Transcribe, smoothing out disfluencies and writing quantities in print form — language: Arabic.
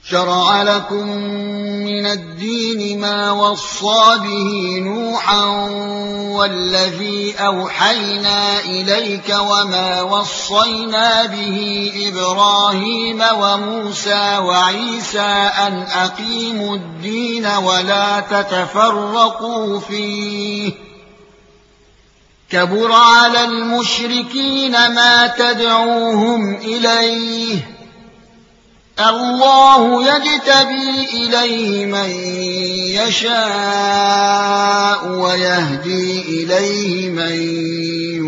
شرع لكم من الدين ما وصى به نوحا والذي أوحينا إليك وما وصينا به إبراهيم وموسى وعيسى أن أقيموا الدين ولا تتفرقوا فيه كبر على المشركين ما تدعوهم إليه الله يجتبي إليه من يشاء ويهدي إليه من